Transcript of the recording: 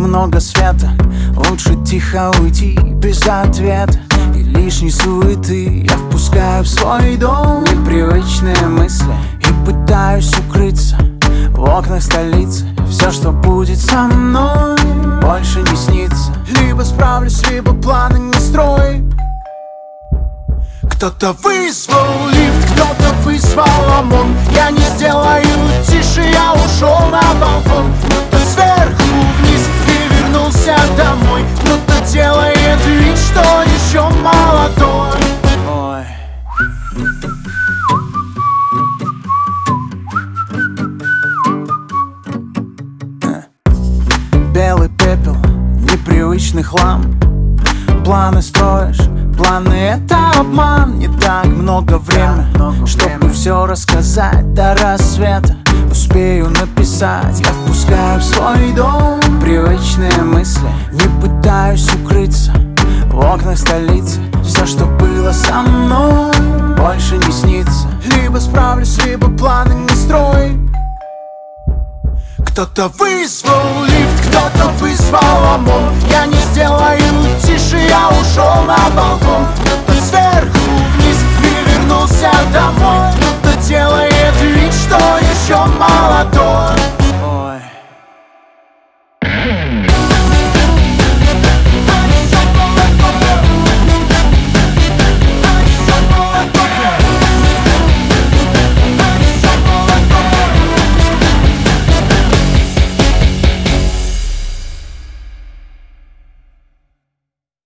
много света, лучше тихо уйти без ответа и лишней суеты. Я впускаю в свой дом непривычные мысли и пытаюсь укрыться в окнах столицы. Все, что будет со мной, больше не снится. Либо справлюсь, либо планы не строй. Кто-то вызвал лифт, кто-то вызвал ОМОН. Я не сделаю тише, я ушел на балкон. Кто-то сверху вниз и вернулся домой. Кто-то делает вид, что еще молодой. Ой. Белый пепел, непривычный хлам. Планы строишь, планы — это обман. Не так много времени, чтобы все рассказать до рассвета. Успею написать, я впускаю в свой дом привычные мысли, не пытаюсь укрыться в окнах столицы. Все, что было со мной, больше не снится. Либо справлюсь, либо планы не строй. Кто-то вызвал лифт,